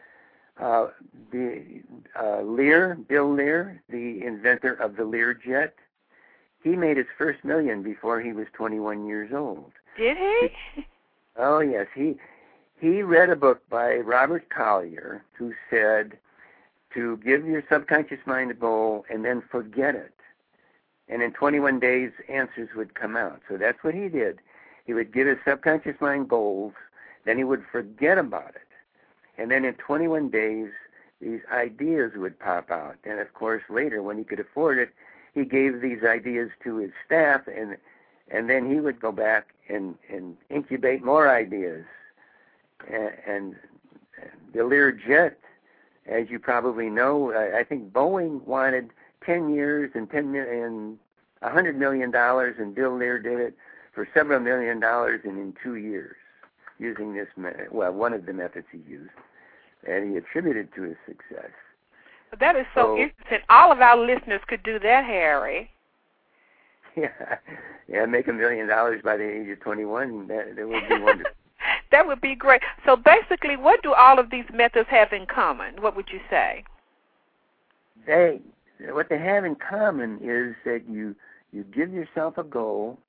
Uh, the uh, Lear, Bill Lear, the inventor of the Learjet, he made his first million before he was twenty-one years old. Did he? Oh, yes. He he read a book by Robert Collier who said to give your subconscious mind a goal and then forget it. And in twenty-one days, answers would come out. So that's what he did. He would give his subconscious mind goals, then he would forget about it. And then in twenty-one days, these ideas would pop out. And, of course, later, when he could afford it, he gave these ideas to his staff, and and then he would go back and, and incubate more ideas. And, and the Learjet, as you probably know, I, I think Boeing wanted ten years and ten and one hundred million dollars, and Bill Lear did it for several million dollars and in two years using this, well, one of the methods he used, and he attributed to his success. That is so, so interesting. All of our listeners could do that, Harry. Yeah, yeah, make a million dollars by the age of twenty-one. That, that would be wonderful. That would be great. So basically, what do all of these methods have in common? What would you say? They, what they have in common is that you you give yourself a goal.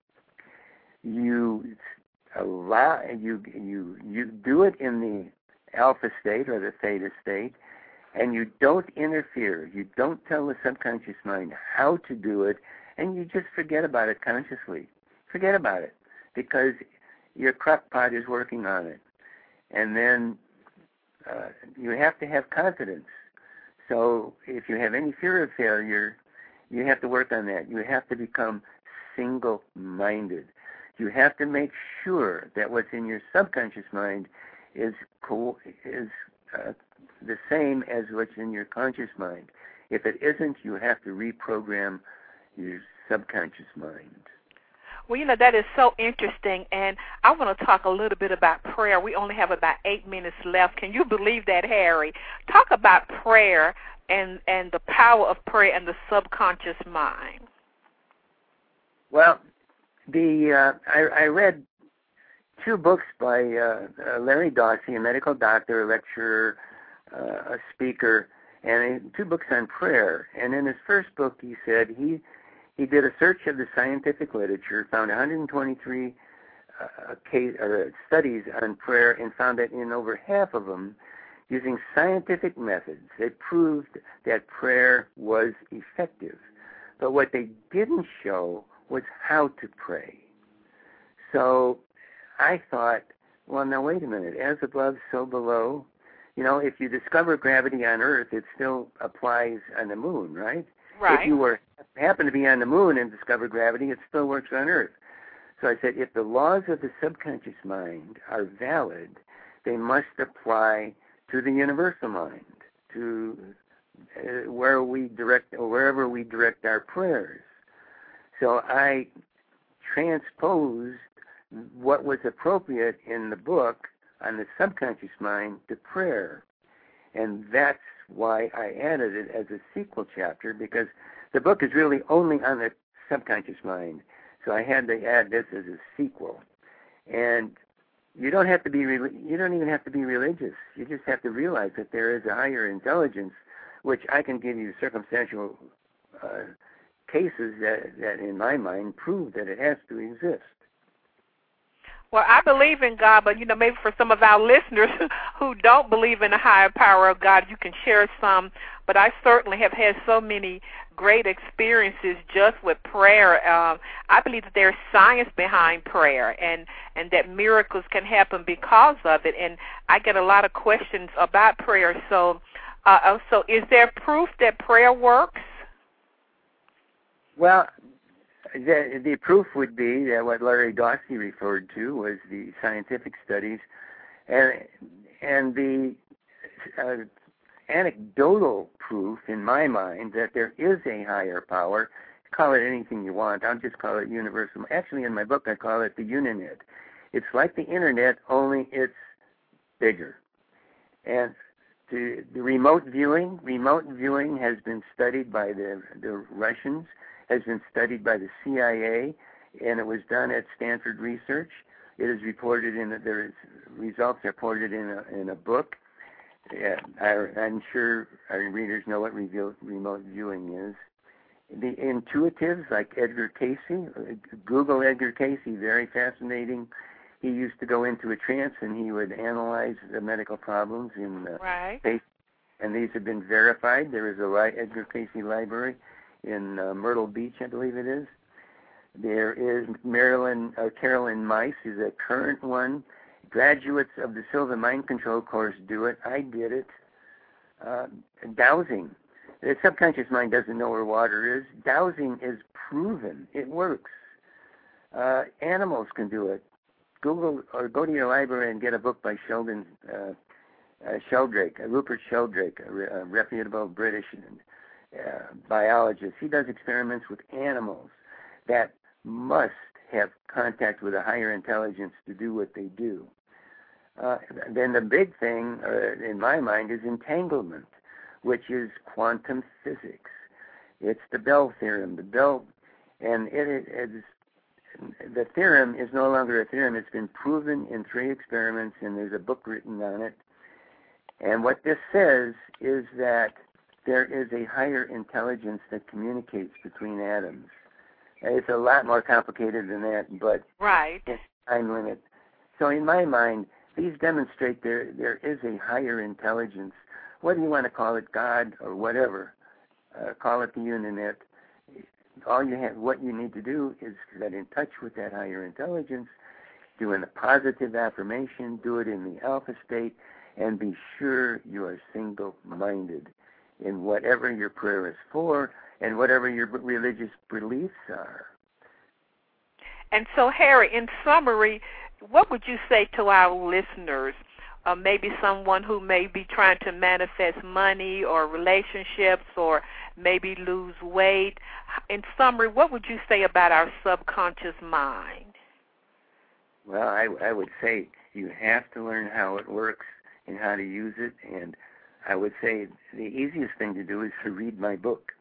You allow you you you do it in the alpha state or the theta state, and you don't interfere. You don't tell the subconscious mind how to do it, and you just forget about it consciously. Forget about it, because your crockpot is working on it. And then uh, you have to have confidence. So if you have any fear of failure, you have to work on that. You have to become single-minded. You have to make sure that what's in your subconscious mind is co- is uh, the same as what's in your conscious mind. If it isn't, you have to reprogram your subconscious mind. Well, you know, that is so interesting, and I want to talk a little bit about prayer. We only have about eight minutes left. Can you believe that, Harry? Talk about prayer and, and the power of prayer and the subconscious mind. Well, the uh, I, I read two books by uh, uh, Larry Dossey, a medical doctor, a lecturer, uh, a speaker, and two books on prayer. And in his first book, he said he he did a search of the scientific literature, found one hundred twenty-three uh, case, uh, studies on prayer, and found that in over half of them, using scientific methods, they proved that prayer was effective. But what they didn't show was how to pray. So I thought, well, now wait a minute. As above, so below. You know, if you discover gravity on Earth, it still applies on the moon, right? Right. If you were happen to be on the moon and discover gravity, it still works on Earth. So I said, if the laws of the subconscious mind are valid, they must apply to the universal mind, to uh, where we direct, or wherever we direct our prayers. So I transposed what was appropriate in the book on the subconscious mind to prayer. And that's why I added it as a sequel chapter, because the book is really only on the subconscious mind. So I had to add this as a sequel. And you don't have to be you don't even have to be religious. You just have to realize that there is a higher intelligence, which I can give you circumstantial uh, cases that, that, in my mind, prove that it has to exist. Well, I believe in God, but, you know, maybe for some of our listeners who don't believe in the higher power of God, you can share some. But I certainly have had so many great experiences just with prayer. Um, I believe that there's science behind prayer, and, and that miracles can happen because of it. And I get a lot of questions about prayer. So, uh, so is there proof that prayer works? Well, the, the proof would be that what Larry Dossey referred to was the scientific studies, and and the uh, anecdotal proof, in my mind, that there is a higher power. Call it anything you want. I'll just call it universal. Actually, in my book, I call it the Uninet. It's like the Internet, only it's bigger. And the, the remote viewing, remote viewing has been studied by the the Russians, has been studied by the C I A, and it was done at Stanford Research. It is reported in, there is results are reported in a, in a book. Yeah, I, I'm sure our readers know what remote viewing is. The intuitives like Edgar Cayce, Google Edgar Cayce, very fascinating. He used to go into a trance and he would analyze the medical problems in uh, right. patients, and these have been verified. There is a li- Edgar Cayce library in uh, Myrtle Beach, I believe it is. There is Marilyn, uh, Carolyn Mice is a current one. Graduates of the Silva Mind Control course do it. I did it. Uh, dowsing. The subconscious mind doesn't know where water is. Dowsing is proven. It works. Uh, animals can do it. Google or go to your library and get a book by Sheldon uh, uh, Sheldrake, uh, Rupert Sheldrake, a, re- a reputable British uh, biologist. He does experiments with animals that must have contact with a higher intelligence to do what they do. Uh, then the big thing, uh, in my mind, is entanglement, which is quantum physics. It's the Bell theorem. The Bell, and it is. The theorem is no longer a theorem. It's been proven in three experiments, and there's a book written on it. And what this says is that there is a higher intelligence that communicates between atoms. It's a lot more complicated than that, but right. it's time limit. So in my mind, these demonstrate there there is a higher intelligence. Whether you want to call it God or whatever, uh, call it the Uninet. All you have, what you need to do is get in touch with that higher intelligence, doing a positive affirmation, do it in the alpha state, and be sure you are single-minded in whatever your prayer is for and whatever your religious beliefs are. And so, Harry, in summary, what would you say to our listeners, uh, maybe someone who may be trying to manifest money or relationships or maybe lose weight? In summary, what would you say about our subconscious mind? Well, I, I would say you have to learn how it works and how to use it, and I would say the easiest thing to do is to read my book.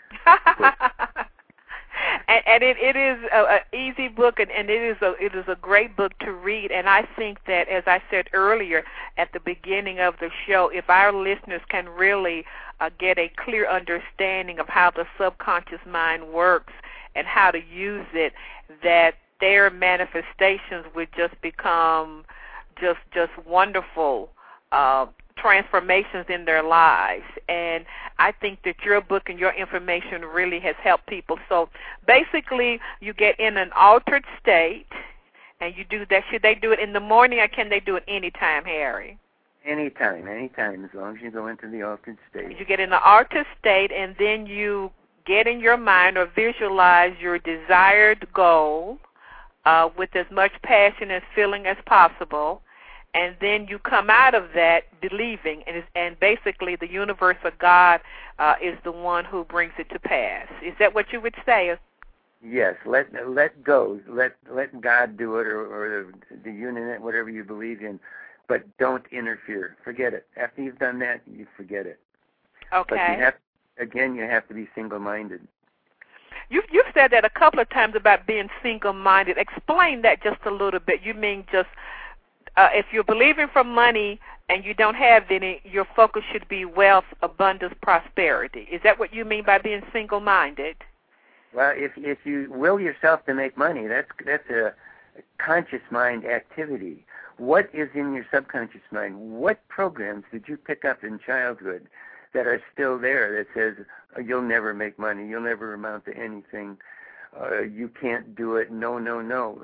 and and it, it is an easy book, and, and it is a it is a great book to read. And I think that, as I said earlier at the beginning of the show, if our listeners can really uh, get a clear understanding of how the subconscious mind works and how to use it, that their manifestations would just become just just wonderful uh, transformations in their lives. And I think that your book and your information really has helped people. So basically, you get in an altered state, and you do that. Should they do it in the morning, or can they do it anytime, Harry? Anytime, anytime, as long as you go into the altered state. You get in the altered state, and then you get in your mind or visualize your desired goal uh, with as much passion and feeling as possible. And then you come out of that believing, and, and basically the universe or God uh, is the one who brings it to pass. Is that what you would say? Yes, let let go, let let God do it, or, or the, the Uninet, whatever you believe in, but don't interfere. Forget it. After you've done that, you forget it. Okay. But you have, again, you have to be single-minded. You've, you've said that a couple of times about being single-minded. Explain that just a little bit. You mean just uh, if you're believing for money and you don't have any, your focus should be wealth, abundance, prosperity. Is that what you mean by being single-minded? Well, if if you will yourself to make money, that's that's a conscious mind activity. What is in your subconscious mind? What programs did you pick up in childhood that are still there that says, oh, you'll never make money, you'll never amount to anything, uh, you can't do it, no, no, no.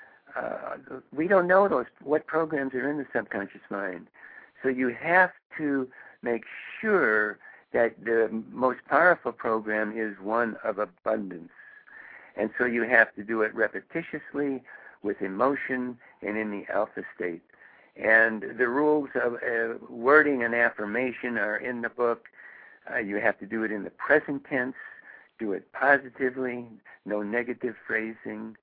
Uh, we don't know those what programs are in the subconscious mind. So you have to make sure that the most powerful program is one of abundance. And so you have to do it repetitiously, with emotion, and in the alpha state. And the rules of uh, wording an affirmation are in the book. Uh, you have to do it in the present tense, do it positively, no negative phrasing.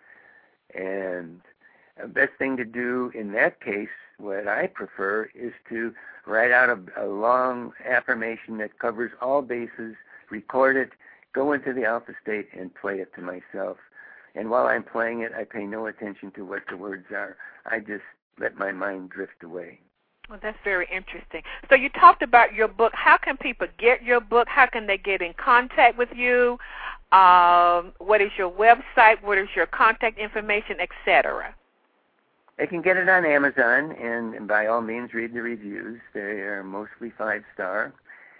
And the best thing to do in that case, what I prefer, is to write out a, a long affirmation that covers all bases, record it, go into the alpha state, and play it to myself. And while I'm playing it, I pay no attention to what the words are. I just let my mind drift away. Well, that's very interesting. So you talked about your book. How can people get your book? How can they get in contact with you? Um, what is your website? What is your contact information, et cetera? They can get it on Amazon, and, and by all means read the reviews. They are mostly five-star.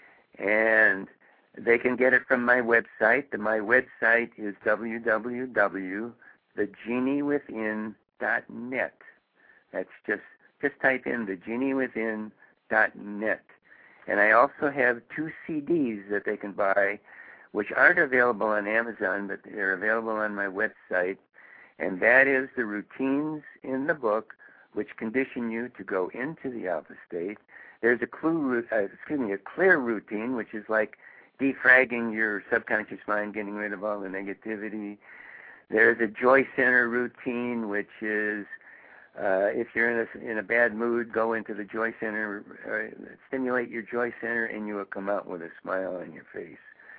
And they can get it from my website. The, my website is w w w dot the genie within dot net. That's just, just type in the genie within dot net. And I also have two C Ds that they can buy, which aren't available on Amazon, but they're available on my website. And that is the routines in the book, which condition you to go into the alpha state. There's a clue, uh, excuse me, a clear routine, which is like defragging your subconscious mind, getting rid of all the negativity. There's a joy center routine, which is uh, if you're in a, in a bad mood, go into the joy center, uh, stimulate your joy center, and you will come out with a smile on your face.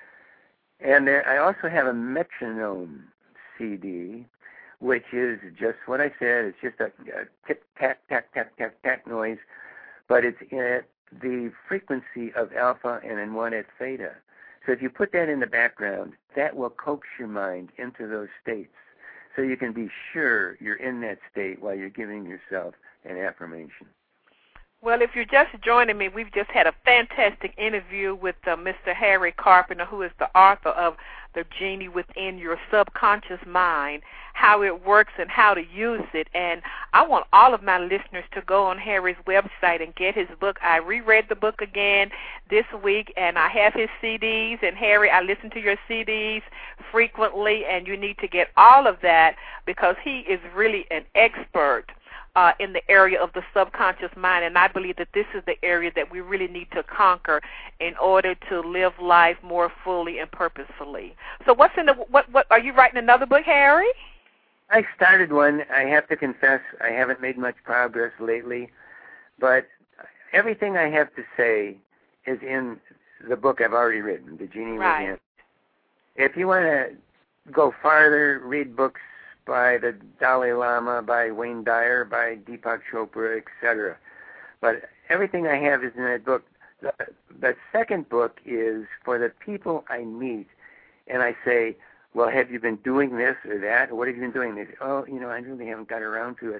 And there, I also have a metronome C D, which is just what I said. It's just a, a tick-tack, tack, tack, tack, tack noise, but it's at the frequency of alpha and in one at theta. So if you put that in the background, that will coax your mind into those states so you can be sure you're in that state while you're giving yourself an affirmation. Well, if you're just joining me, we've just had a fantastic interview with uh, Mister Harry Carpenter, who is the author of The Genie Within Your Subconscious Mind, how it works and how to use it. And I want all of my listeners to go on Harry's website and get his book. I reread the book again this week, and I have his C Ds. And, Harry, I listen to your C Ds frequently, and you need to get all of that because he is really an expert Uh, in the area of the subconscious mind, and I believe that this is the area that we really need to conquer in order to live life more fully and purposefully. So what's in the, what, what, are you writing another book, Harry? I started one. I have to confess I haven't made much progress lately, but everything I have to say is in the book I've already written, The Genie Right. Within. If you want to go farther, read books by the Dalai Lama, by Wayne Dyer, by Deepak Chopra, et cetera. But everything I have is in that book. The, the second book is for the people I meet, and I say, well, have you been doing this or that? Or what have you been doing? They say, oh, you know, I really haven't got around to it.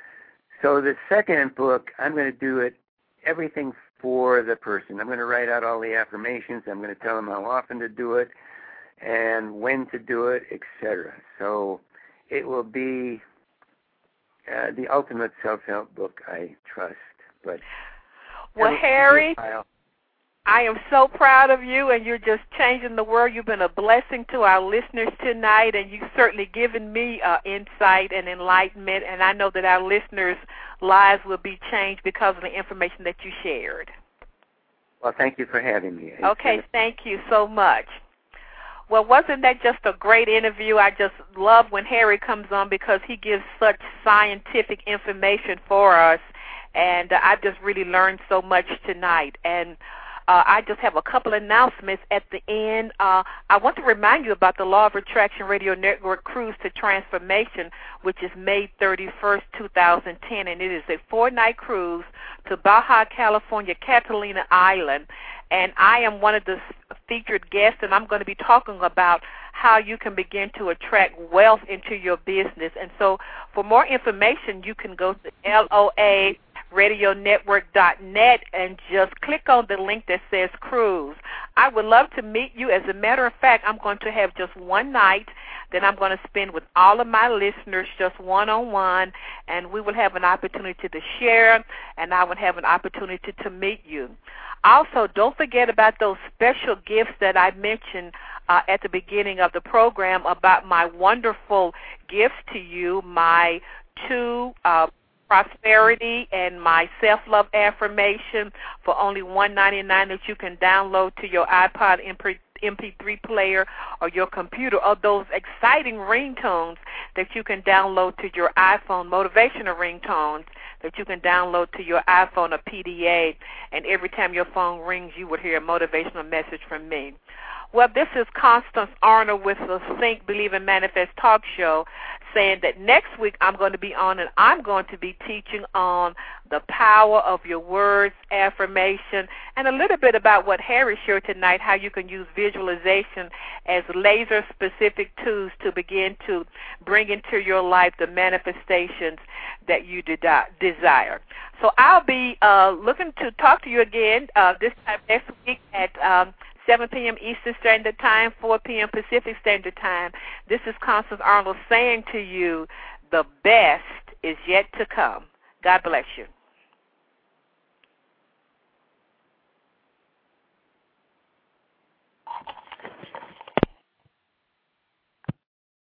So the second book, I'm going to do it, everything for the person. I'm going to write out all the affirmations. I'm going to tell them how often to do it and when to do it, et cetera. So it will be uh, the ultimate self-help book, I trust. But well, Harry, I am so proud of you, and you're just changing the world. You've been a blessing to our listeners tonight, and you've certainly given me uh, insight and enlightenment, and I know that our listeners' lives will be changed because of the information that you shared. Well, thank you for having me. Okay, thank you so much. Well, wasn't that just a great interview? I just love when Harry comes on because he gives such scientific information for us, and uh, I've just really learned so much tonight. And uh, I just have a couple announcements at the end. Uh, I want to remind you about the Law of Attraction Radio Network Cruise to Transformation, which is May thirty-first, two thousand ten, and it is a four-night cruise to Baja California, Catalina Island. And I am one of the featured guests, and I'm going to be talking about how you can begin to attract wealth into your business. And so for more information, you can go to L O A radio network dot net and just click on the link that says cruise. I would love to meet you. As a matter of fact, I'm going to have just one night that I'm going to spend with all of my listeners, just one-on-one, and we will have an opportunity to share, and I would have an opportunity to meet you. Also, don't forget about those special gifts that I mentioned uh, at the beginning of the program about my wonderful gifts to you, my two uh, prosperity and my self-love affirmation for only one ninety-nine that you can download to your iPod M P three player or your computer, or those exciting ringtones that you can download to your iPhone, motivational ringtones that you can download to your iPhone or P D A, and every time your phone rings, you would hear a motivational message from me. Well, this is Constance Arnold with the Think, Believe, and Manifest talk show, saying that next week I'm going to be on and I'm going to be teaching on the power of your words, affirmation, and a little bit about what Harry shared tonight, how you can use visualization as laser-specific tools to begin to bring into your life the manifestations that you de- desire. So I'll be uh, looking to talk to you again uh, this time next week at um, seven p.m. Eastern Standard Time, four p.m. Pacific Standard Time. This is Constance Arnold saying to you, the best is yet to come. God bless you.